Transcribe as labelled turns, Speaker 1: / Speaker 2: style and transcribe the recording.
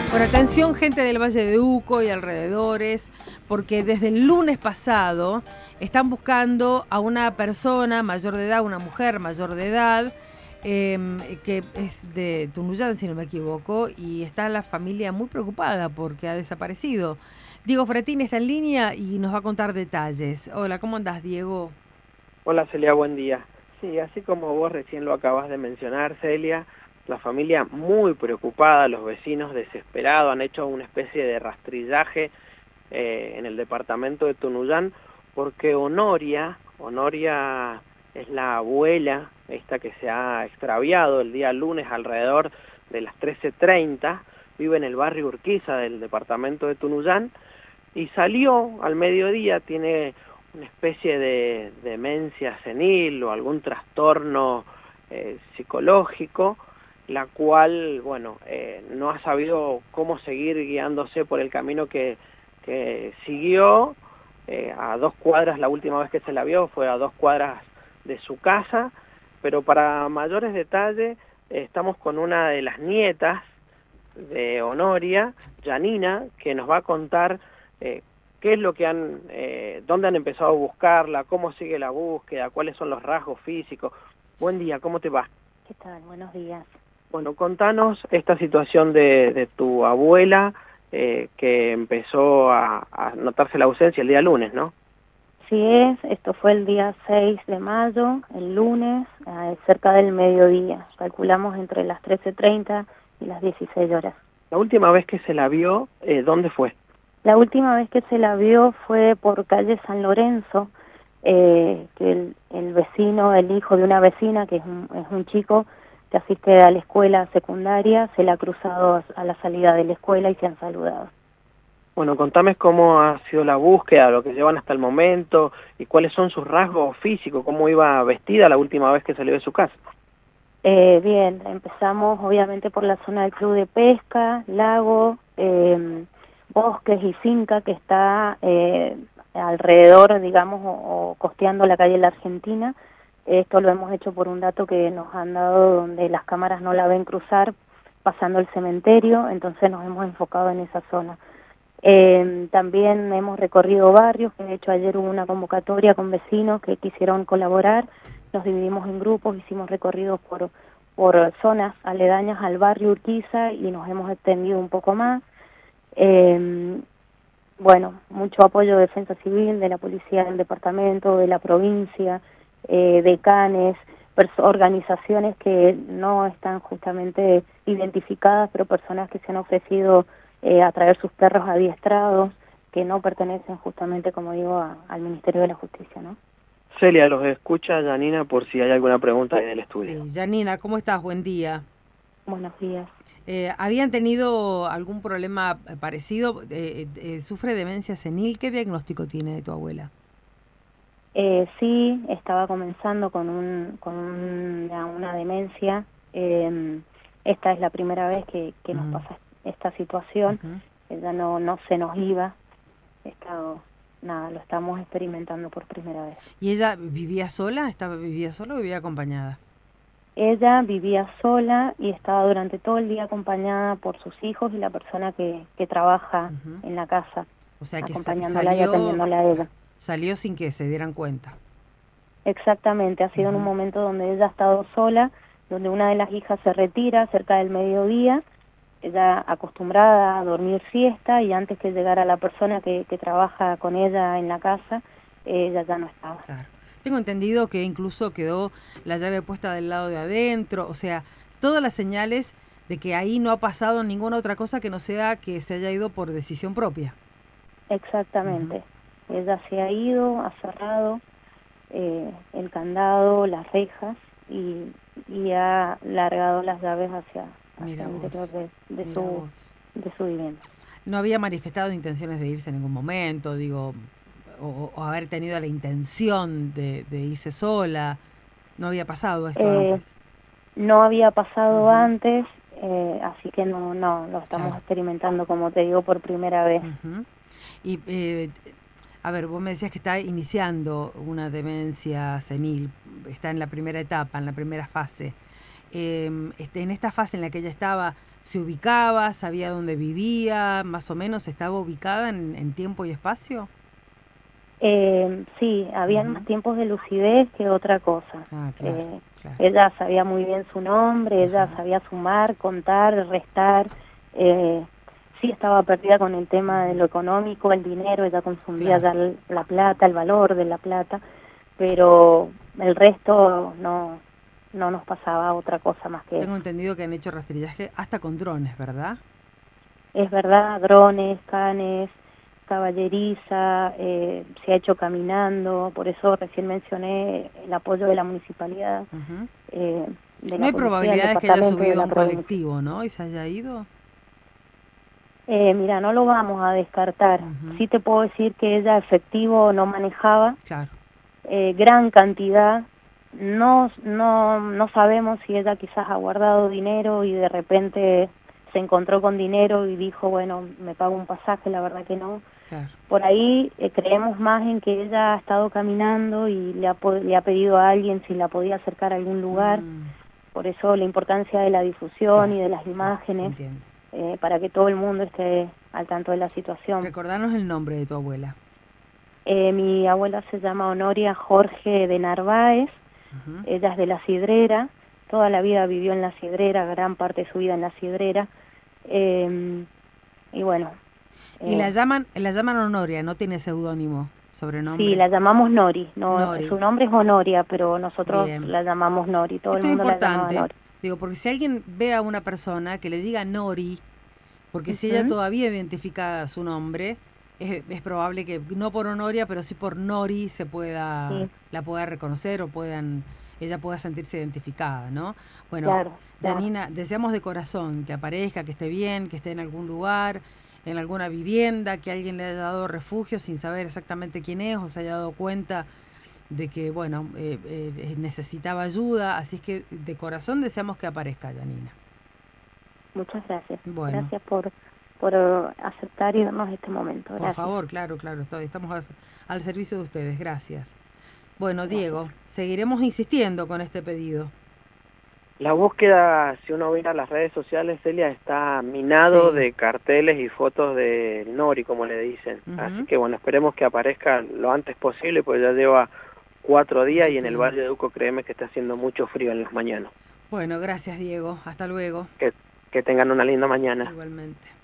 Speaker 1: Bueno, atención gente del Valle de Uco y alrededores, porque desde el lunes pasado están buscando a una persona mayor de edad, una mujer mayor de edad, que es de Tunuyán, si no me equivoco, y está la familia muy preocupada porque ha desaparecido. Diego Frattini está en línea y nos va a contar detalles. Hola, ¿cómo andás, Diego?
Speaker 2: Hola Celia, buen día. Sí, así como vos recién lo acabas de mencionar, Celia, la familia muy preocupada, los vecinos desesperados, han hecho una especie de rastrillaje en el departamento de Tunuyán, porque Honoria es la abuela, esta que se ha extraviado el día lunes alrededor de las 13:30, vive en el barrio Urquiza del departamento de Tunuyán, y salió al mediodía, tiene una especie de demencia senil o algún trastorno psicológico, la cual, bueno, no ha sabido cómo seguir guiándose por el camino que siguió. A 2 cuadras, la última vez que se la vio fue a 2 cuadras de su casa, pero para mayores detalles estamos con una de las nietas de Honoria, Janina, que nos va a contar qué es lo que dónde han empezado a buscarla, cómo sigue la búsqueda, cuáles son los rasgos físicos. Buen día, ¿cómo te va?
Speaker 3: ¿Qué tal? Buenos días.
Speaker 2: Bueno, contanos esta situación de tu abuela, que empezó a notarse la ausencia el día lunes, ¿no?
Speaker 3: Sí esto fue el día 6 de mayo, el lunes, cerca del mediodía. Calculamos entre las 13:30 y las 16 horas.
Speaker 2: La última vez que se la vio, ¿dónde fue?
Speaker 3: La última vez que se la vio fue por calle San Lorenzo, que el vecino, el hijo de una vecina, que es un chico que asiste a la escuela secundaria, se la ha cruzado a la salida de la escuela y se han saludado.
Speaker 2: Bueno, contame cómo ha sido la búsqueda, lo que llevan hasta el momento y cuáles son sus rasgos físicos, cómo iba vestida la última vez que salió de su casa.
Speaker 3: Bien, empezamos obviamente por la zona del club de pesca, lago, bosques y finca que está alrededor, digamos, o costeando la calle La Argentina. Esto lo hemos hecho por un dato que nos han dado donde las cámaras no la ven cruzar pasando el cementerio, entonces nos hemos enfocado en esa zona. También hemos recorrido barrios, que de hecho ayer hubo una convocatoria con vecinos que quisieron colaborar, nos dividimos en grupos, hicimos recorridos por zonas aledañas al barrio Urquiza y nos hemos extendido un poco más. Bueno, mucho apoyo de Defensa Civil, de la Policía del Departamento, de la provincia, decanes, organizaciones que no están justamente identificadas, pero personas que se han ofrecido a traer sus perros adiestrados, que no pertenecen justamente, como digo, al Ministerio de la Justicia, ¿no?
Speaker 2: Celia, los escucha Janina por si hay alguna pregunta en el estudio.
Speaker 1: Sí, Janina, ¿cómo estás? Buen día.
Speaker 3: Buenos días.
Speaker 1: ¿Habían tenido algún problema parecido? ¿Sufre demencia senil? ¿Qué diagnóstico tiene tu abuela?
Speaker 3: Sí, estaba comenzando con una demencia. Esta es la primera vez que nos pasa esta situación. Ella no se nos iba. Lo estamos experimentando por primera vez.
Speaker 1: ¿Y ella vivía sola? ¿Vivía sola o vivía acompañada?
Speaker 3: Ella vivía sola y estaba durante todo el día acompañada por sus hijos y la persona que trabaja en la casa,
Speaker 1: o sea, que
Speaker 3: acompañándola y atendiéndola a ella.
Speaker 1: Salió sin que se dieran cuenta.
Speaker 3: Exactamente, ha sido en un momento donde ella ha estado sola, donde una de las hijas se retira cerca del mediodía, ella acostumbrada a dormir siesta y antes que llegara la persona que trabaja con ella en la casa, ella ya no estaba.
Speaker 1: Claro. Tengo entendido que incluso quedó la llave puesta del lado de adentro, o sea, todas las señales de que ahí no ha pasado ninguna otra cosa que no sea que se haya ido por decisión propia.
Speaker 3: Exactamente. Ella se ha ido, ha cerrado el candado, las rejas y ha largado las llaves hacia el interior de su vivienda.
Speaker 1: ¿No había manifestado intenciones de irse en ningún momento, digo, o haber tenido la intención de irse sola? ¿No había pasado esto antes?
Speaker 3: No había pasado antes, así que no lo estamos experimentando, como te digo, por primera vez.
Speaker 1: Y a ver, vos me decías que está iniciando una demencia senil, está en la primera etapa, en la primera fase. En esta fase en la que ella estaba, se ubicaba, sabía dónde vivía, más o menos estaba ubicada en tiempo y espacio?
Speaker 3: Sí, habían más tiempos de lucidez que otra cosa.
Speaker 1: Ah, claro, claro.
Speaker 3: Ella sabía muy bien su nombre, ella sabía sumar, contar, restar. Sí estaba perdida con el tema de lo económico, el dinero, ella confundía ya la plata, el valor de la plata, pero el resto no nos pasaba otra cosa más que
Speaker 1: Tengo
Speaker 3: eso.
Speaker 1: entendido que han hecho rastrillaje hasta con drones, ¿verdad?
Speaker 3: Es verdad, drones, canes, caballeriza, se ha hecho caminando, por eso recién mencioné el apoyo de la municipalidad, de
Speaker 1: No
Speaker 3: la
Speaker 1: hay
Speaker 3: policía, del
Speaker 1: probabilidades que haya
Speaker 3: departamento, de
Speaker 1: subido
Speaker 3: la
Speaker 1: un
Speaker 3: provincia.
Speaker 1: colectivo, ¿no? Y se haya ido.
Speaker 3: Mira, no lo vamos a descartar. Sí te puedo decir que ella efectivo no manejaba,
Speaker 1: Claro.
Speaker 3: gran cantidad. No sabemos si ella quizás ha guardado dinero y de repente se encontró con dinero y dijo, bueno, me pago un pasaje, la verdad que no.
Speaker 1: Claro.
Speaker 3: Por ahí creemos más en que ella ha estado caminando y le ha pedido a alguien si la podía acercar a algún lugar. Por eso la importancia de la difusión y de las imágenes, para que todo el mundo esté al tanto de la situación.
Speaker 1: Recordanos el nombre de tu abuela.
Speaker 3: Mi abuela se llama Honoria Jorge de Narváez, ella es de La Cidrera, toda la vida vivió en La Cidrera, gran parte de su vida en La Cidrera, y bueno.
Speaker 1: Y la llaman Honoria, no tiene seudónimo, sobrenombre.
Speaker 3: Sí, la llamamos Nori.
Speaker 1: Nori.
Speaker 3: Su nombre es Honoria, pero nosotros la llamamos Nori. Todo
Speaker 1: Esto
Speaker 3: el mundo
Speaker 1: es importante,
Speaker 3: la llama Nori.
Speaker 1: Digo, porque si alguien ve a una persona que le diga Nori, porque si ella todavía identifica su nombre, es probable que no por Honoria, pero sí por Nori la pueda reconocer o ella pueda sentirse identificada, ¿no? Bueno, Janina, deseamos de corazón que aparezca, que esté bien, que esté en algún lugar, en alguna vivienda, que alguien le haya dado refugio sin saber exactamente quién es o se haya dado cuenta de que, bueno, necesitaba ayuda. Así es que de corazón deseamos que aparezca, Janina.
Speaker 3: Muchas gracias.
Speaker 1: Bueno.
Speaker 3: Gracias por aceptar y darnos este momento. Gracias.
Speaker 1: Por favor, claro, estamos al servicio de ustedes. Gracias. Bueno, Diego, seguiremos insistiendo con este pedido.
Speaker 2: La búsqueda, si uno mira las redes sociales, Celia, está minado de carteles y fotos de Nori, como le dicen. Así que bueno, esperemos que aparezca lo antes posible, porque ya lleva 4 días y en el Valle de Uco, créeme que está haciendo mucho frío en las mañanas.
Speaker 1: Bueno, gracias, Diego. Hasta luego.
Speaker 2: Que tengan una linda mañana.
Speaker 1: Igualmente.